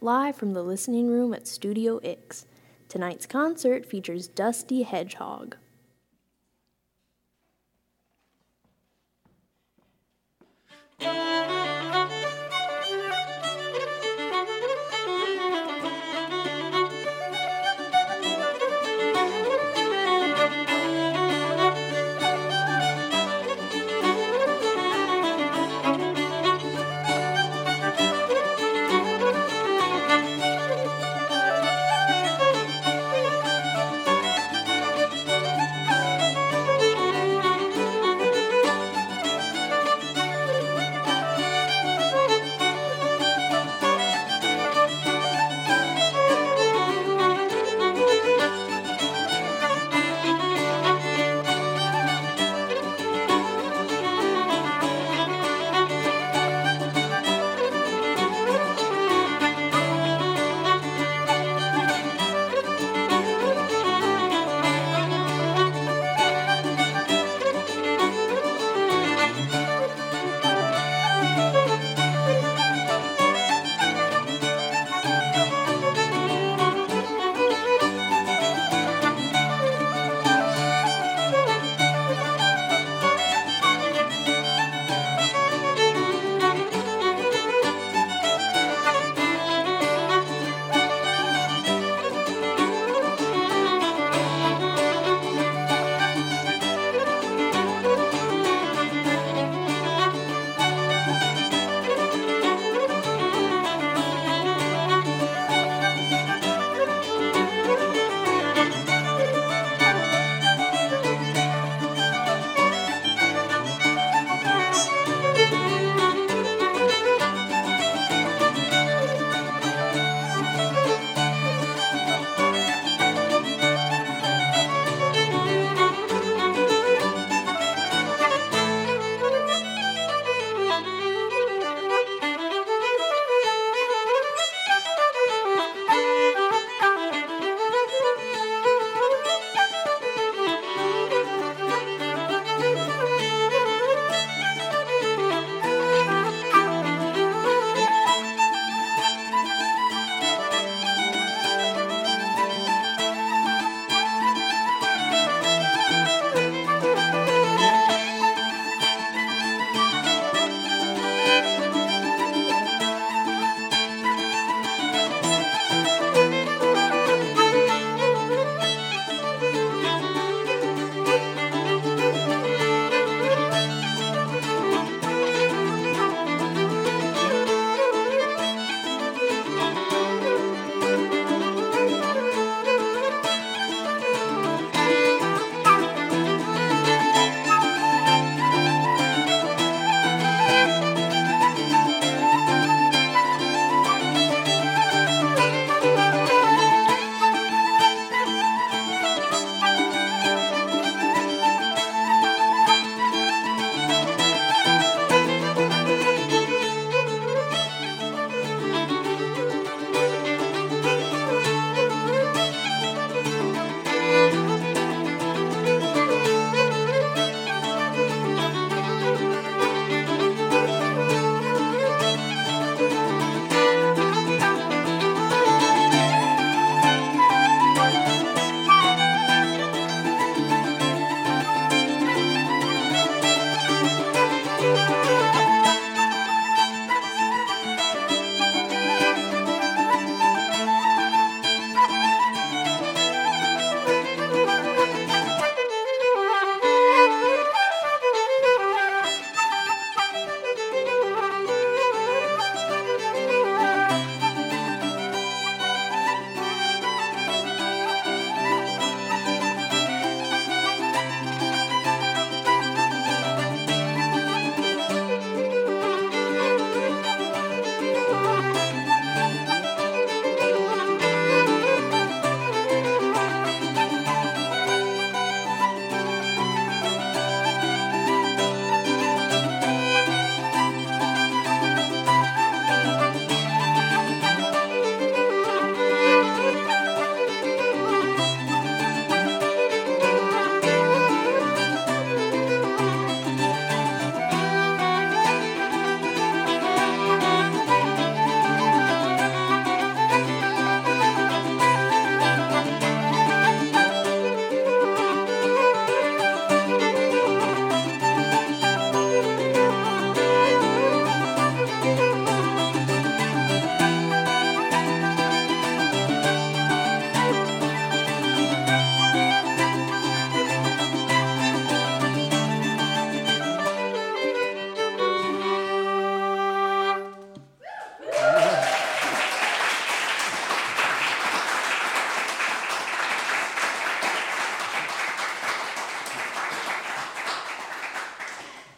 live from the listening room at Studio Ix. Tonight's concert features Dusty Hedgehog.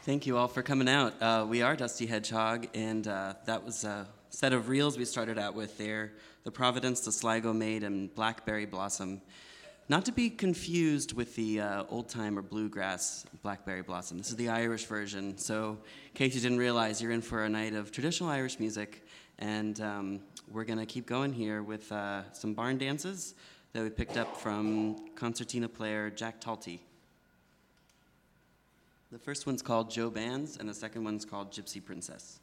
Thank you all for coming out. We are Dusty Hedgehog, and that was a set of reels we started out with there. The Providence, the Sligo Maid, and Blackberry Blossom. Not to be confused with the old-time or bluegrass Blackberry Blossom. This is the Irish version. So in case you didn't realize, you're in for a night of traditional Irish music, and we're going to keep going here with some barn dances that we picked up from concertina player Jack Talty. The first one's called Joe Bands, and the second one's called Gypsy Princess.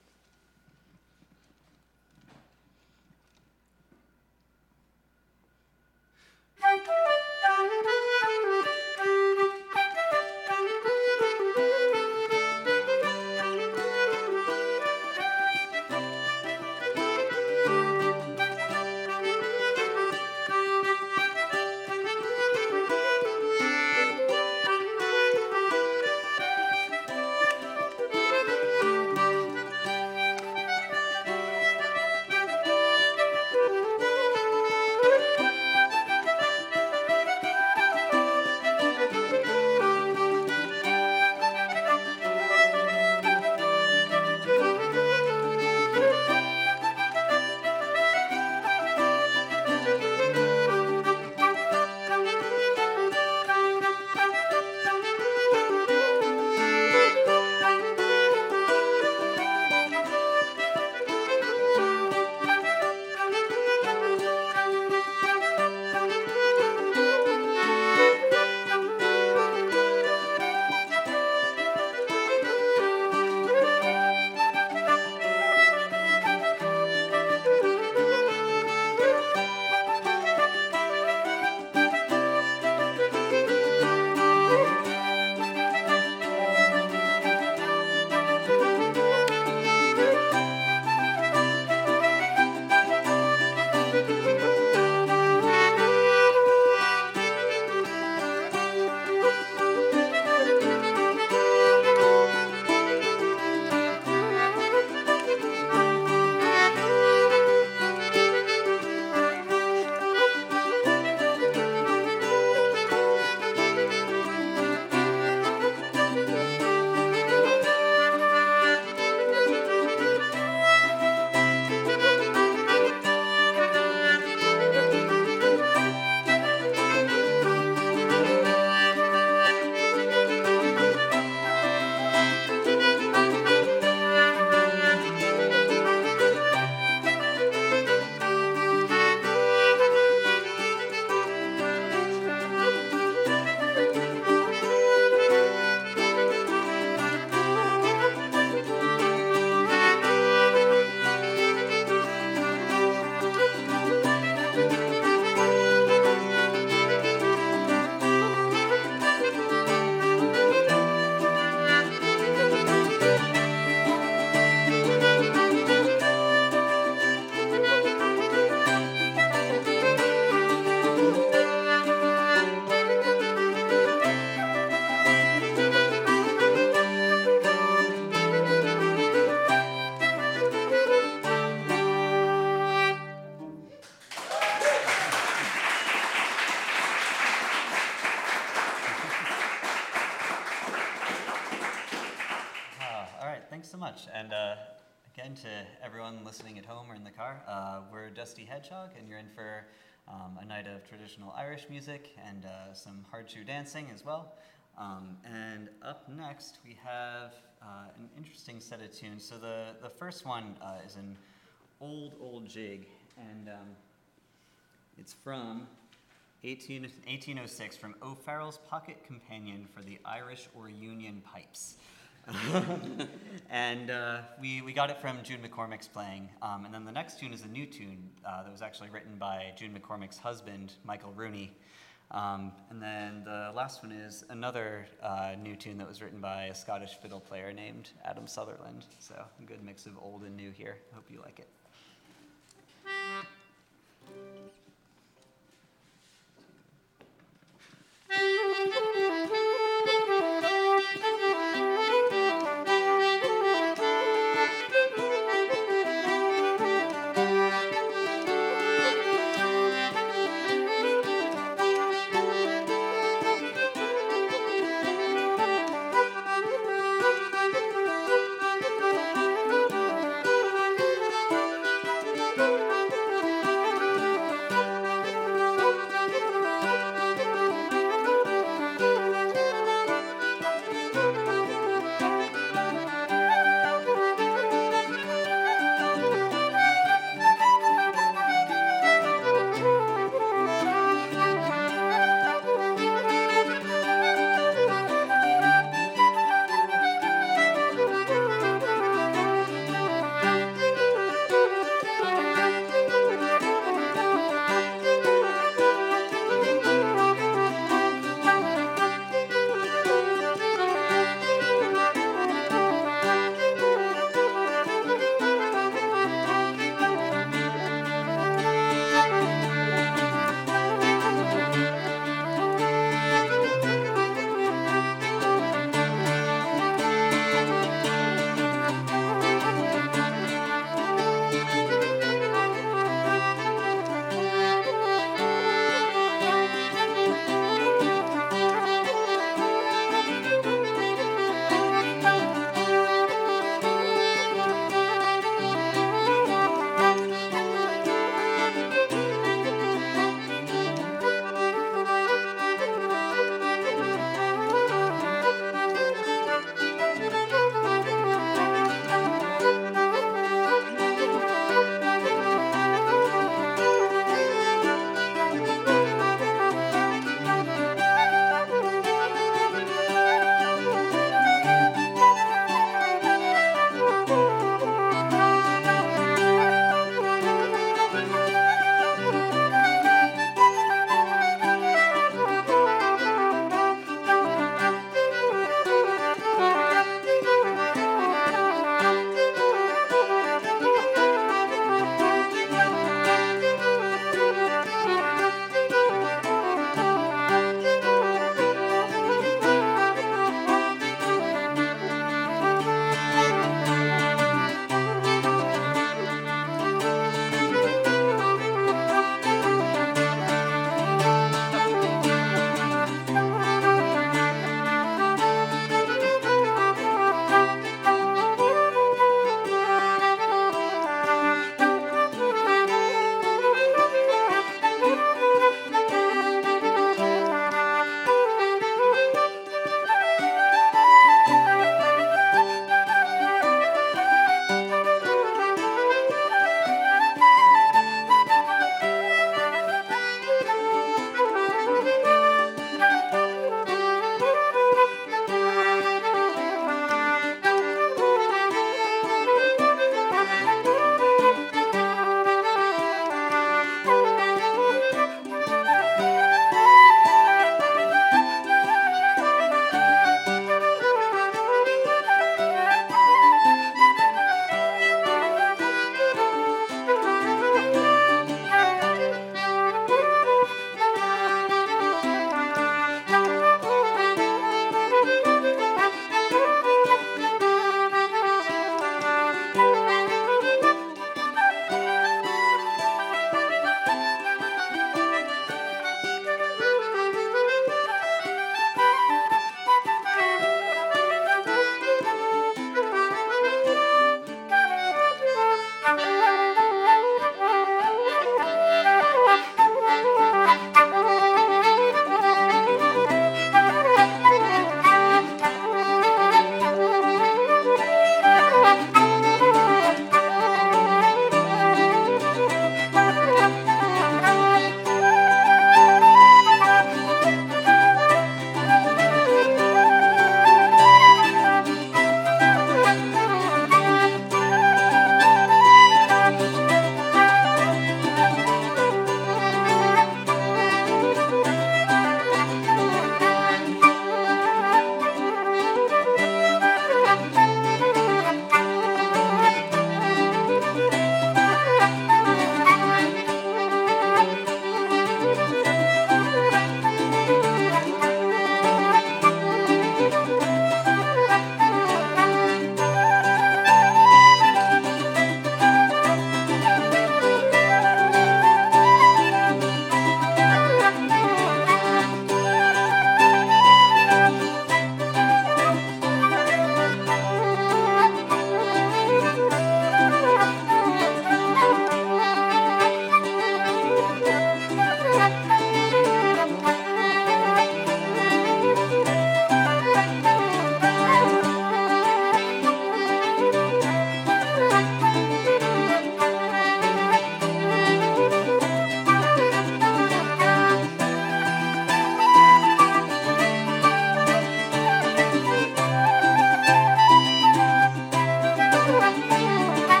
Thanks so much. And again, to everyone listening at home or in the car, we're Dusty Hedgehog, and you're in for a night of traditional Irish music and some hard shoe dancing as well. And up next, we have an interesting set of tunes. So the first one is an old jig, and it's from 1806, from O'Farrell's Pocket Companion for the Irish or Union Pipes. And we got it from June McCormick's playing. And then the next tune is a new tune that was actually written by June McCormick's husband, Michael Rooney. And then the last one is another new tune that was written by a Scottish fiddle player named Adam Sutherland. So a good mix of old and new here. Hope you like it.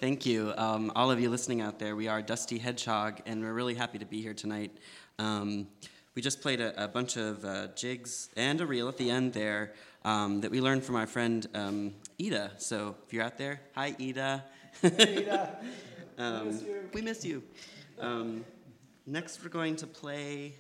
Thank you. All of you listening out there, we are Dusty Hedgehog, and we're really happy to be here tonight. We just played a bunch of jigs and a reel at the end there that we learned from our friend Ida. So if you're out there, hi, Ida. Hey, Ida. We miss you. Next, we're going to play...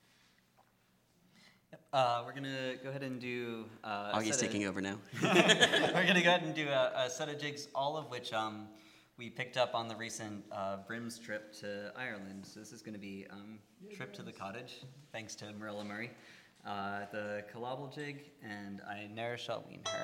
We're going to go ahead and do... Augie's taking over now. We're going to go ahead and do a set of jigs, all of which we picked up on the recent Brims trip to Ireland. So this is going to be Trip to the Cottage, thanks to Marilla Murray. The Calabal jig, and I ne'er shall wean her.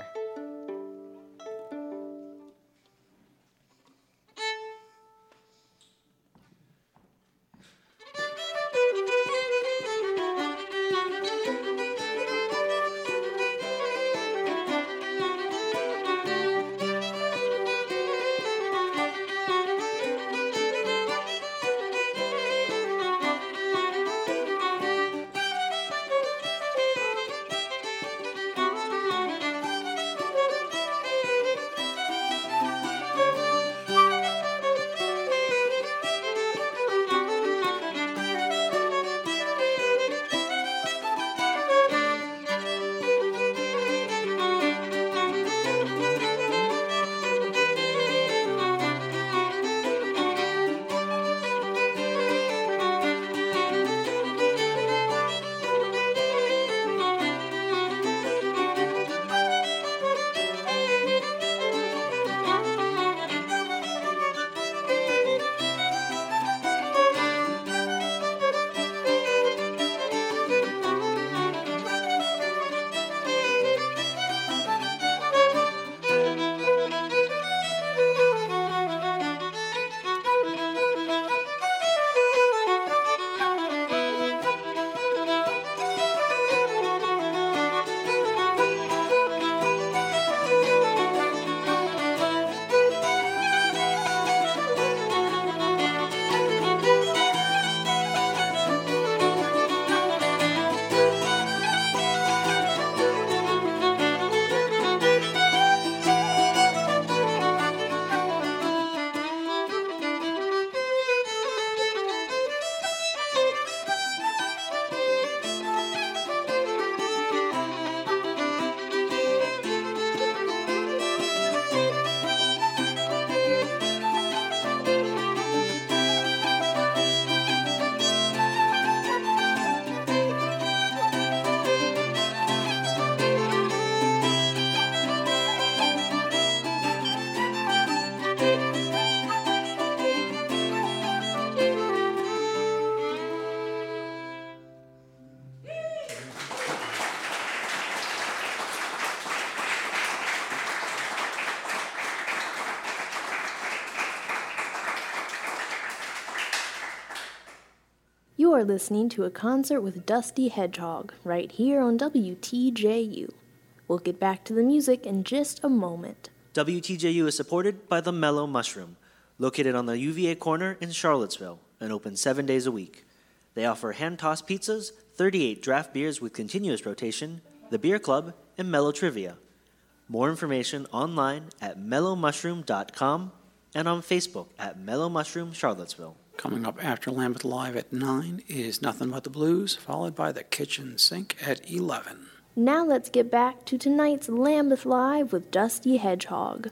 You are listening to a concert with Dusty Hedgehog right here on WTJU. We'll get back to the music in just a moment. WTJU is supported by the Mellow Mushroom, located on the UVA corner in Charlottesville and open 7 days a week. They offer hand-tossed pizzas, 38 draft beers with continuous rotation, the beer club, and Mellow Trivia. More information online at mellowmushroom.com and on Facebook at Mellow Mushroom Charlottesville. Coming up after Lambeth Live at 9 is Nothing But the Blues, followed by the Kitchen Sink at 11. Now let's get back to tonight's Lambeth Live with Dusty Hedgehog.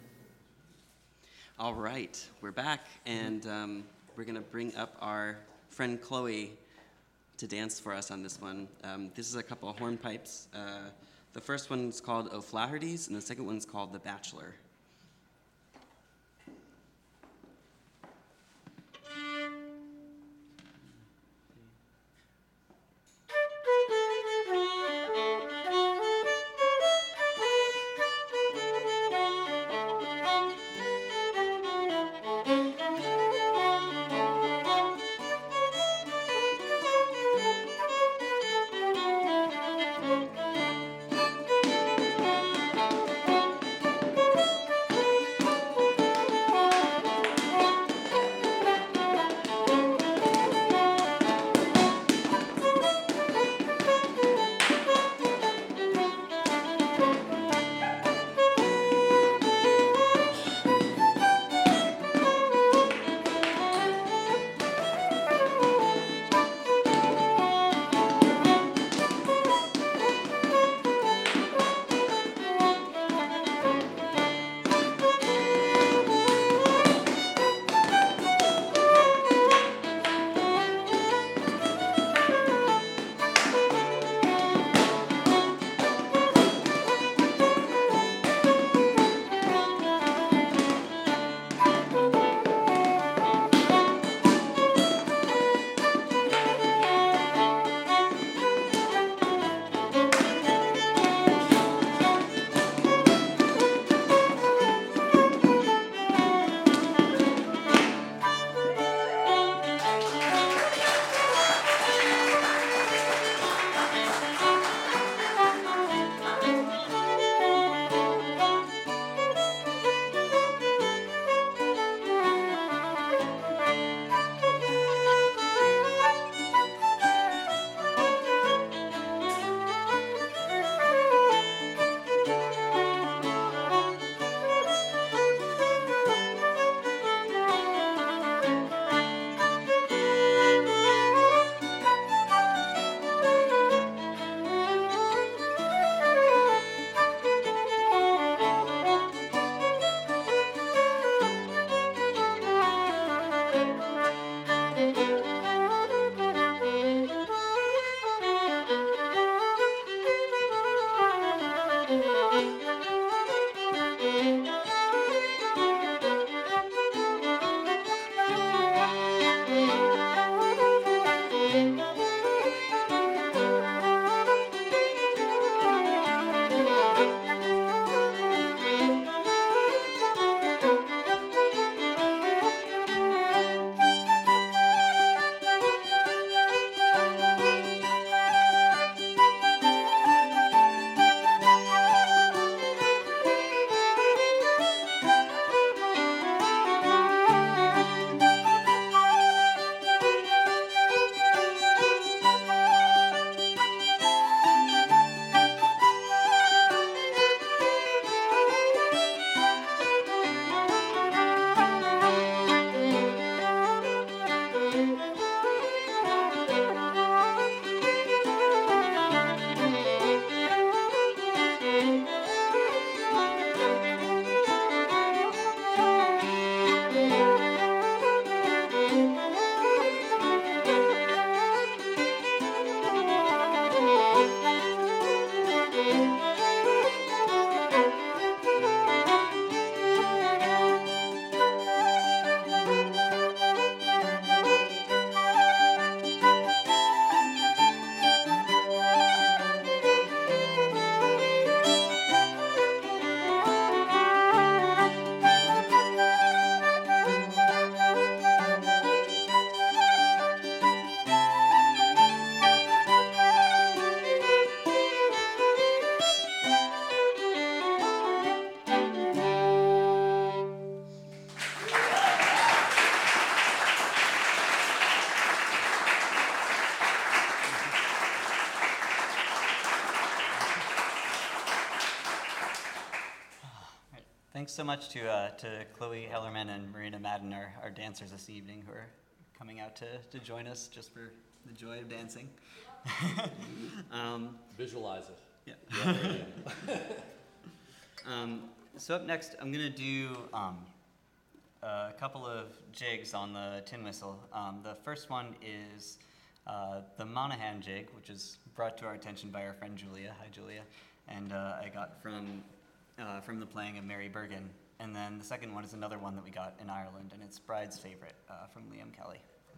All right, we're back, and we're going to bring up our friend Chloe to dance for us on this one. This is a couple of hornpipes. The first one's called O'Flaherty's, and the second one's called The Bachelor. thanks so much to Chloe Hellerman and Marina Madden, our dancers this evening, who are coming out to join us just for the joy of dancing. Visualize it. Yeah. So up next, I'm going to do a couple of jigs on the tin whistle. The first one is the Monahan jig, which is brought to our attention by our friend Julia. Hi, Julia. And I got from the playing of Mary Bergen. And then the second one is another one that we got in Ireland, and it's Bride's Favorite from Liam Kelly.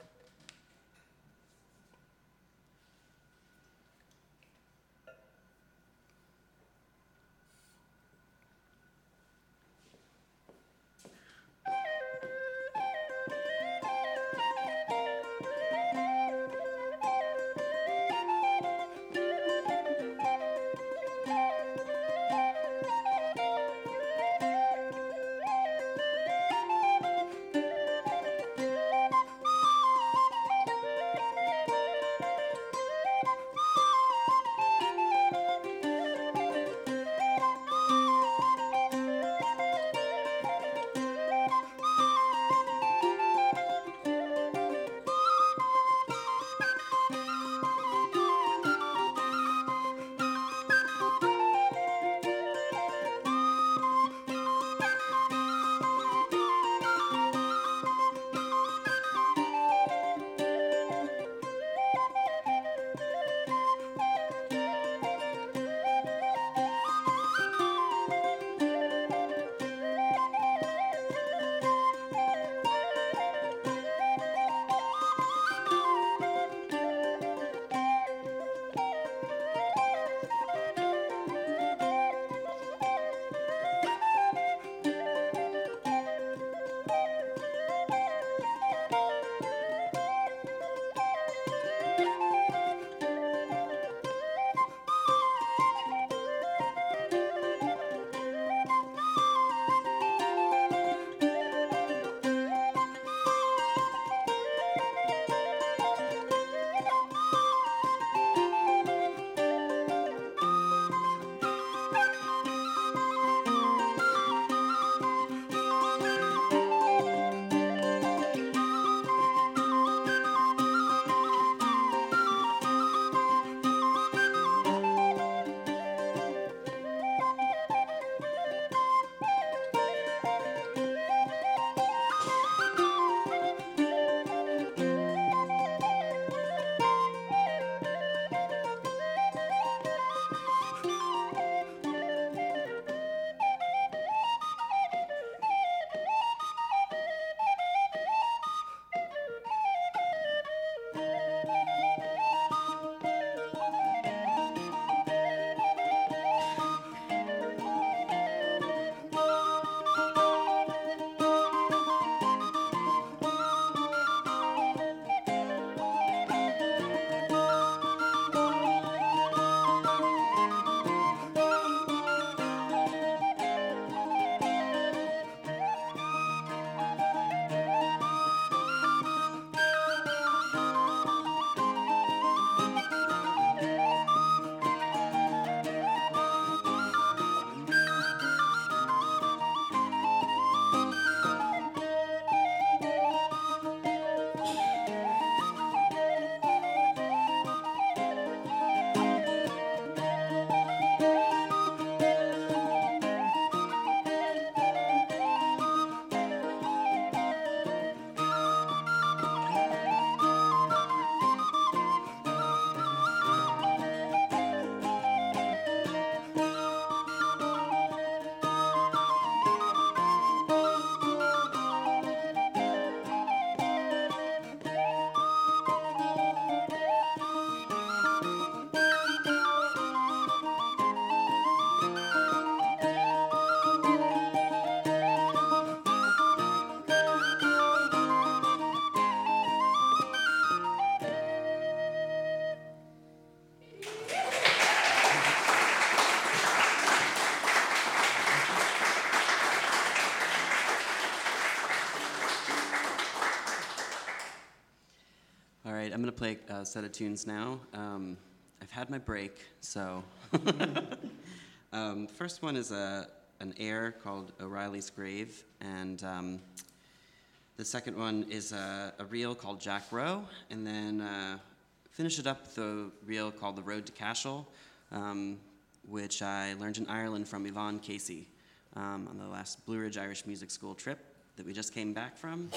right, I'm going to play a set of tunes now. I've had my break, so... First one is a an air called O'Reilly's Grave, and the second one is a reel called Jack Rowe, and then finish it up with a reel called The Road to Cashel, which I learned in Ireland from Yvonne Casey on the last Blue Ridge Irish Music School trip that we just came back from.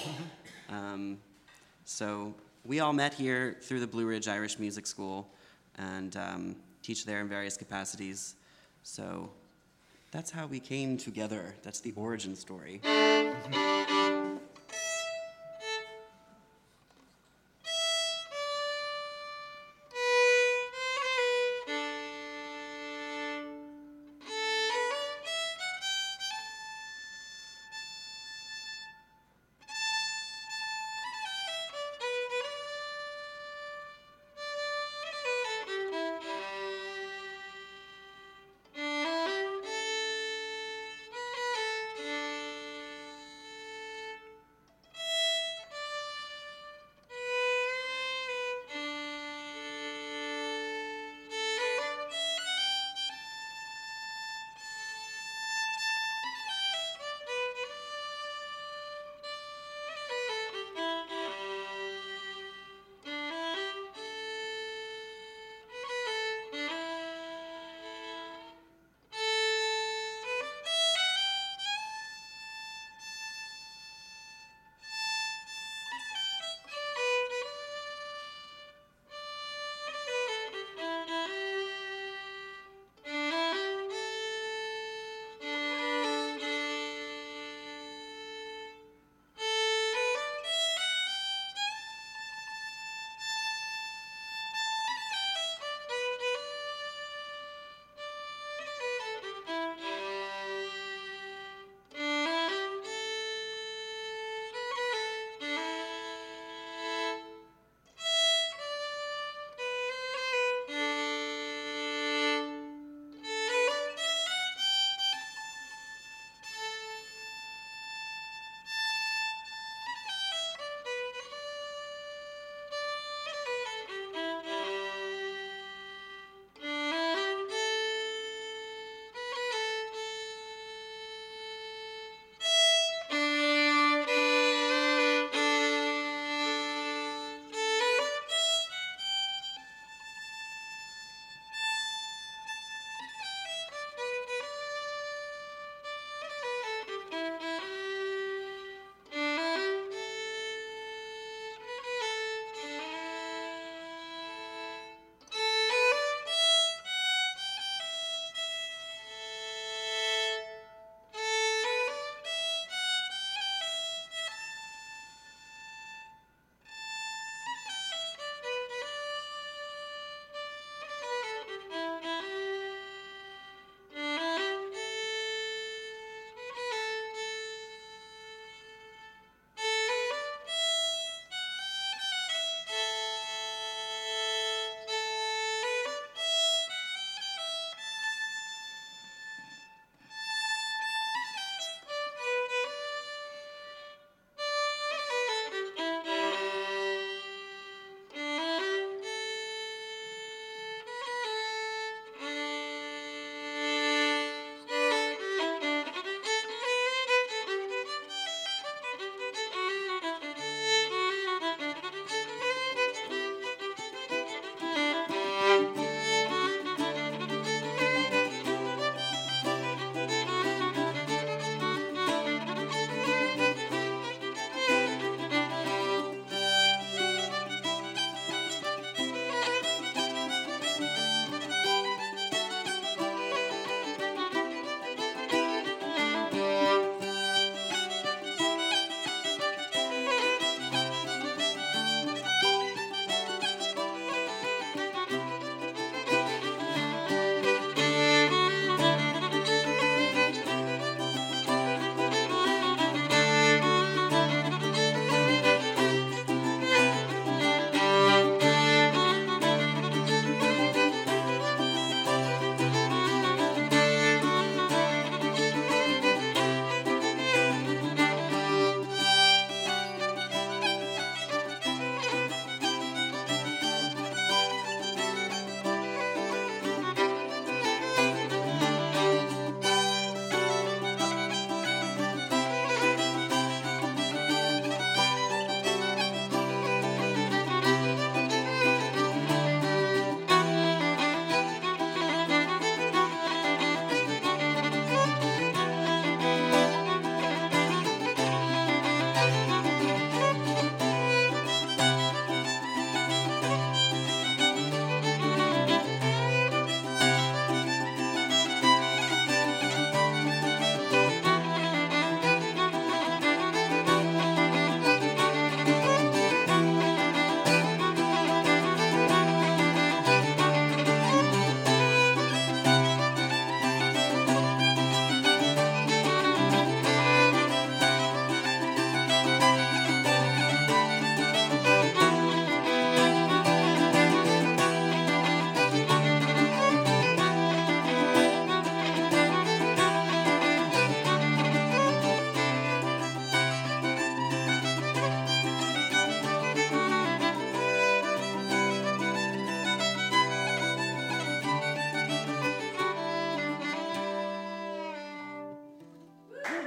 So we all met here through the Blue Ridge Irish Music School and teach there in various capacities. So that's how we came together. That's the origin story.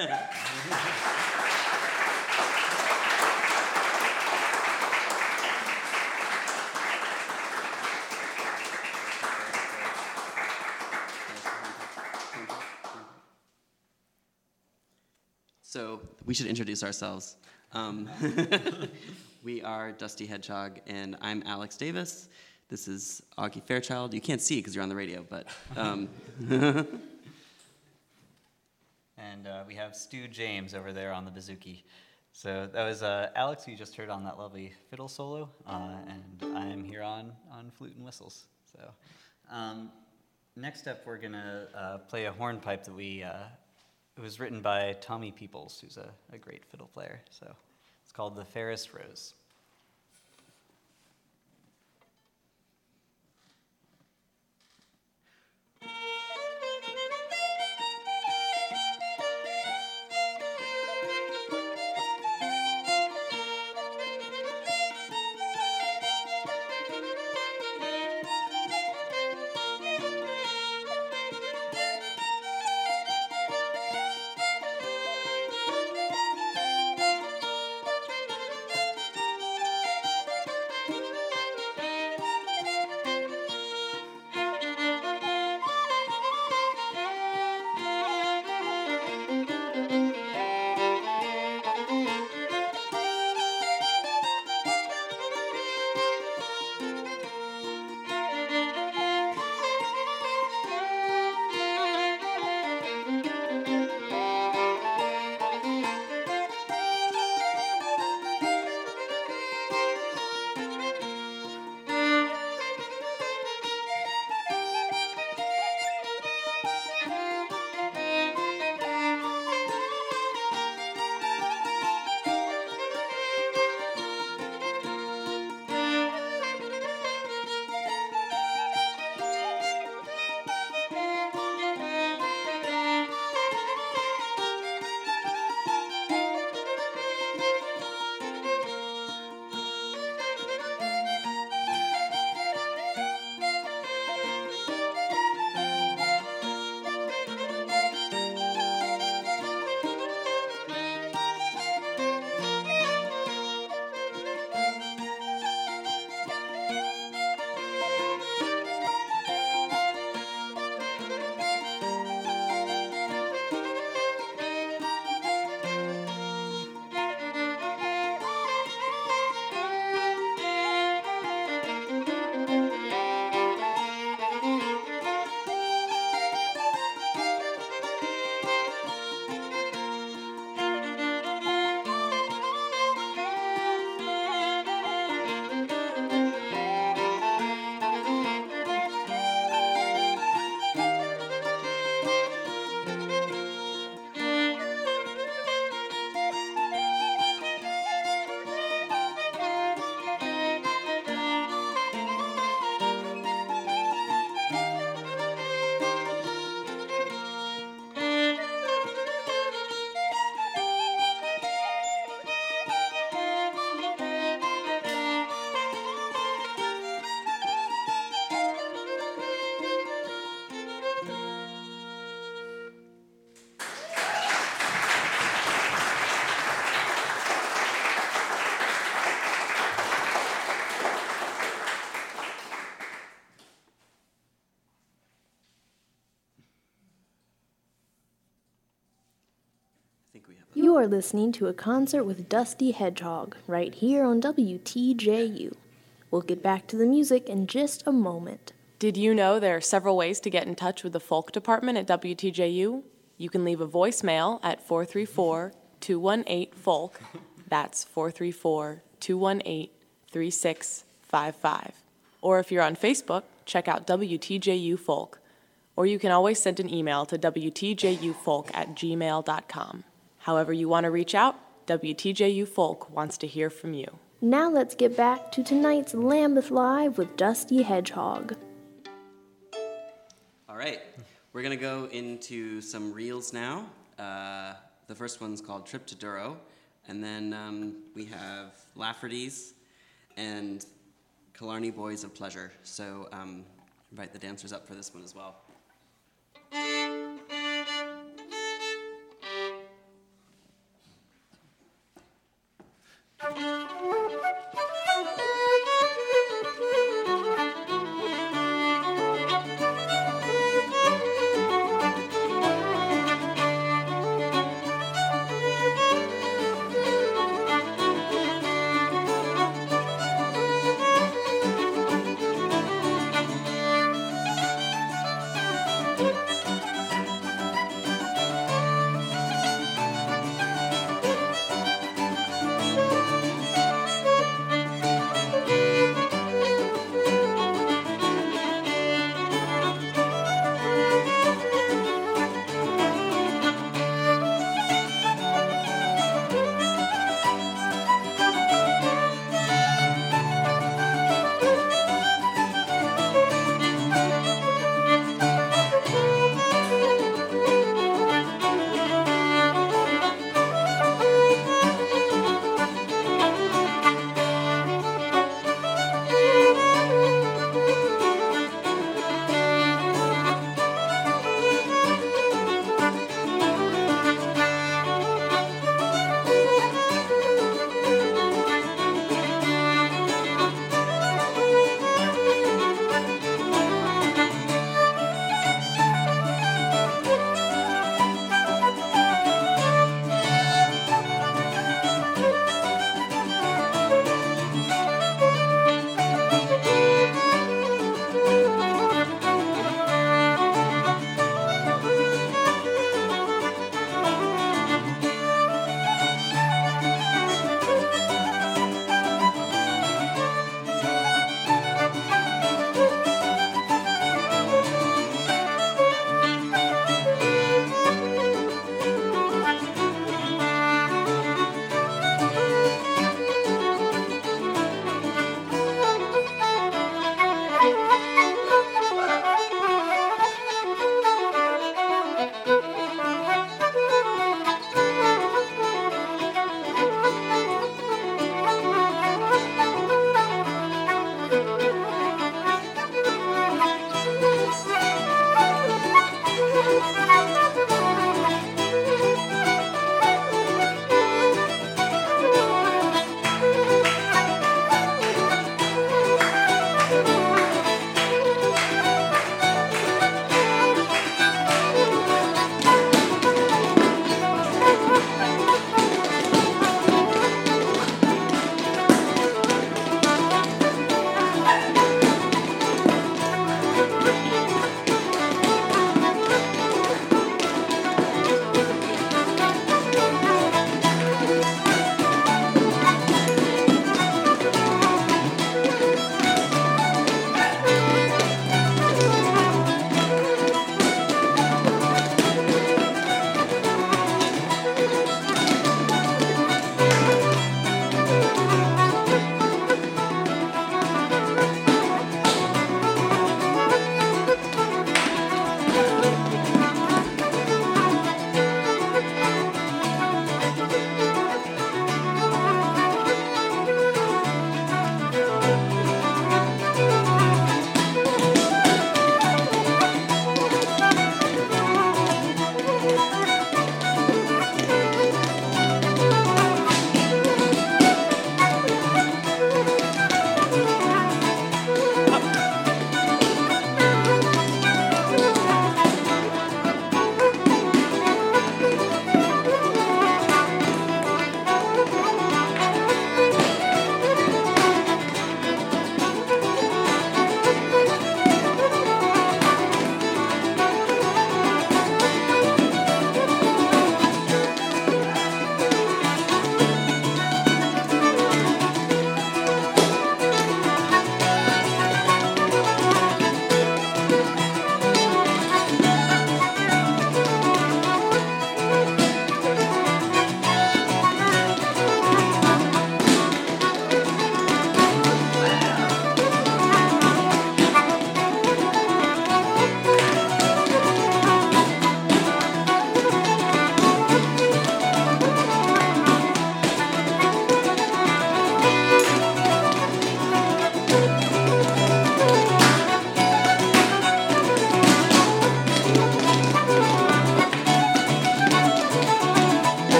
So we should introduce ourselves. We are Dusty Hedgehog, and I'm Alex Davis. This is Augie Fairchild. You can't see because you're on the radio, but... And we have Stu James over there on the bouzouki. So that was Alex, who you just heard on that lovely fiddle solo, and I'm here on flute and whistles. So next up, we're going to play a hornpipe that it was written by Tommy Peoples, who's a great fiddle player. So it's called The Fairest Rose. You are listening to a concert with Dusty Hedgehog, right here on WTJU. We'll get back to the music in just a moment. Did you know there are several ways to get in touch with the folk department at WTJU? You can leave a voicemail at 434-218-FOLK. That's 434-218-3655. Or if you're on Facebook, check out WTJU Folk. Or you can always send an email to WTJUfolk@gmail.com. However you want to reach out, WTJU Folk wants to hear from you. Now let's get back to tonight's Lambeth Live with Dusty Hedgehog. All right, we're going to go into some reels now. The first one's called Trip to Duro, and then we have Lafferty's and Killarney Boys of Pleasure. So invite the dancers up for this one as well.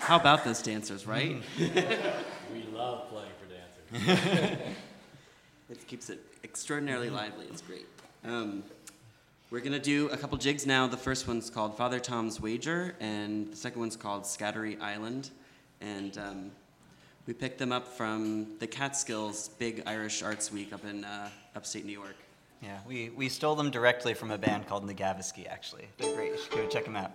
How about those dancers, right? We love playing for dancers. It keeps it extraordinarily lively. It's great. We're going to do a couple jigs now. The first one's called Father Tom's Wager, and the second one's called Scattery Island. And we picked them up from the Catskills Big Irish Arts Week up in upstate New York. Yeah, we stole them directly from a band called Nagaviski, actually. They're great. You should go check them out.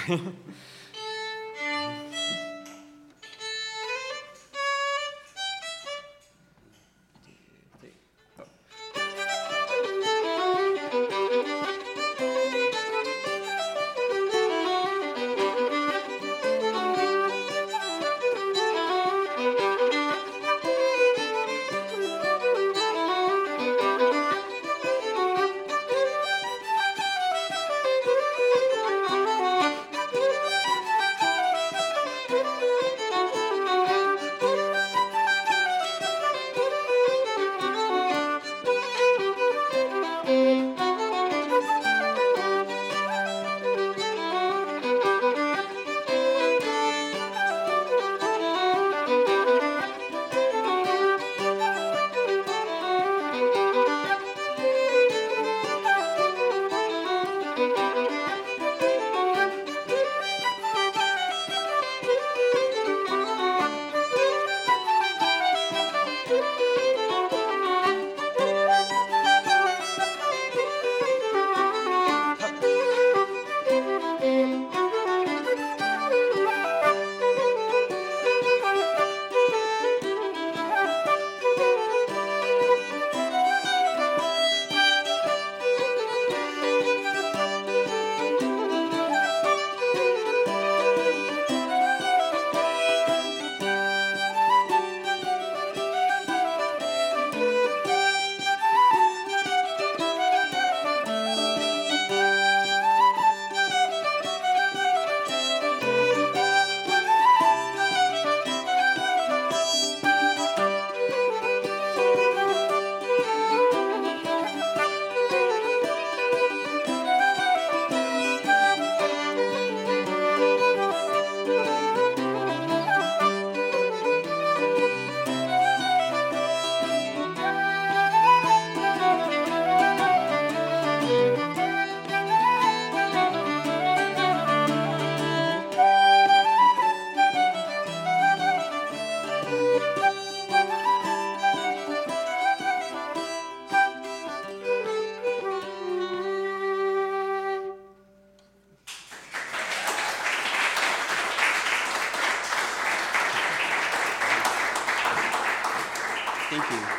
Thank you.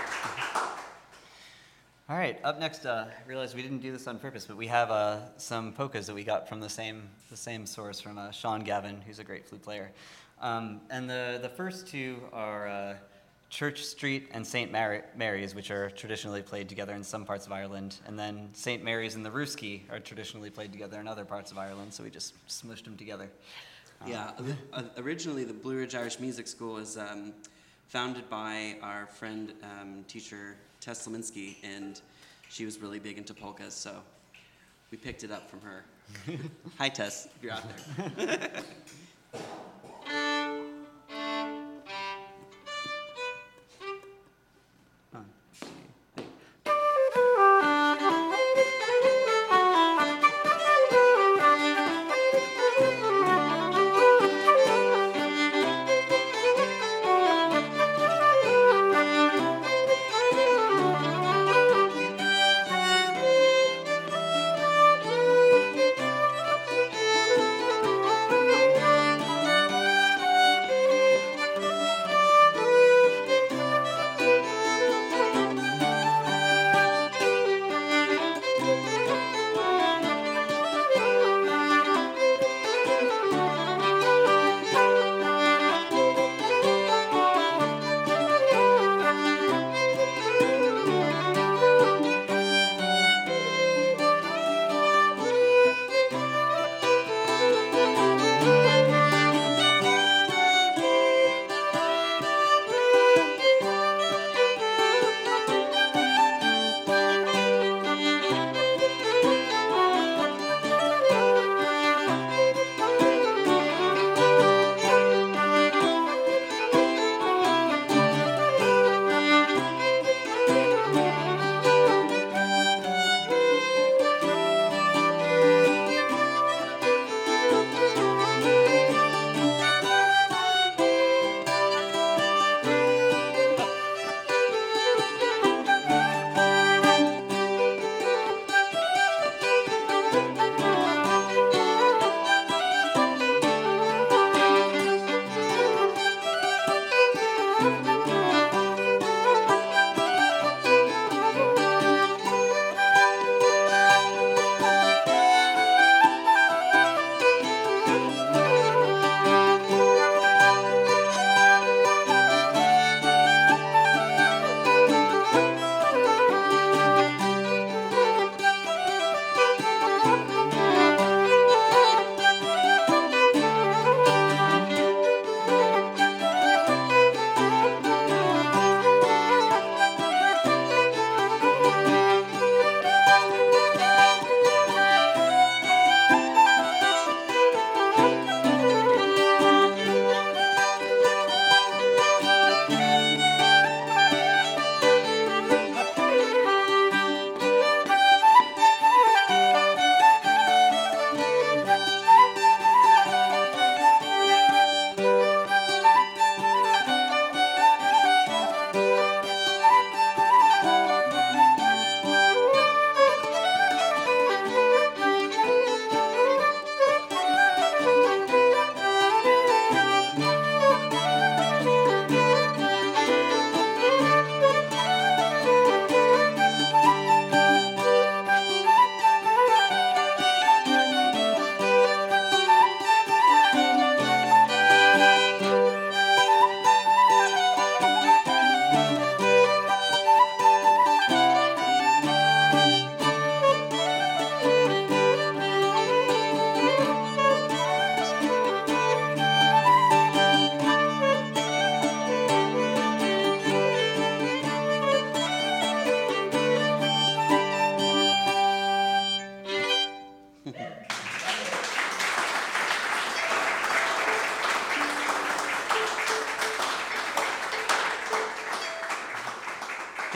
All right, up next, I realized we didn't do this on purpose, but we have some polkas that we got from the same source from Sean Gavin, who's a great flute player. And the first two are Church Street and St. Mary's, which are traditionally played together in some parts of Ireland. And then St. Mary's and the Ruski are traditionally played together in other parts of Ireland, so we just smushed them together. Yeah, originally the Blue Ridge Irish Music School was founded by our friend, teacher Tess Leminski, and she was really big into polkas, so we picked it up from her. Hi, Tess, if you're out there.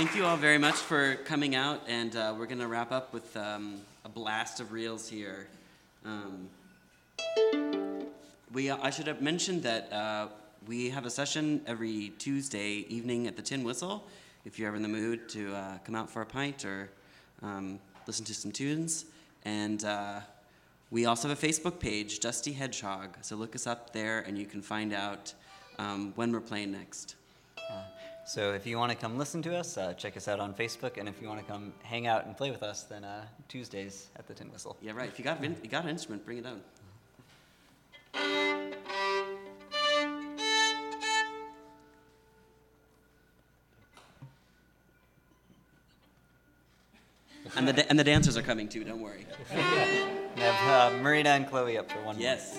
thank you all very much for coming out, and we're going to wrap up with a blast of reels here. I should have mentioned that we have a session every Tuesday evening at the Tin Whistle, if you're ever in the mood to come out for a pint or listen to some tunes. And we also have a Facebook page, Dusty Hedgehog, so look us up there and you can find out when we're playing next. So if you want to come listen to us, check us out on Facebook, and if you want to come hang out and play with us, then Tuesdays at the Tin Whistle. Yeah, right. If you got an instrument, bring it out. And the dancers are coming too, don't worry. We have Marina and Chloe up for one more. Yes.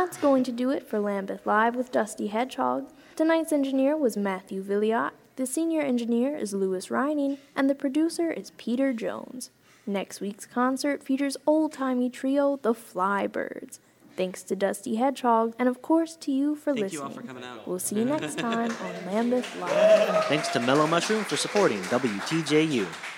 that's going to do it for Lambeth Live with Dusty Hedgehog. Tonight's engineer was Matthew Villiot, the senior engineer is Louis Reining, and the producer is Peter Jones. Next week's concert features old-timey trio The Flybirds. Thanks to Dusty Hedgehog, and of course to you for Thank listening. you all for coming out. We'll see you next time on Lambeth Live. Thanks to Mellow Mushroom for supporting WTJU.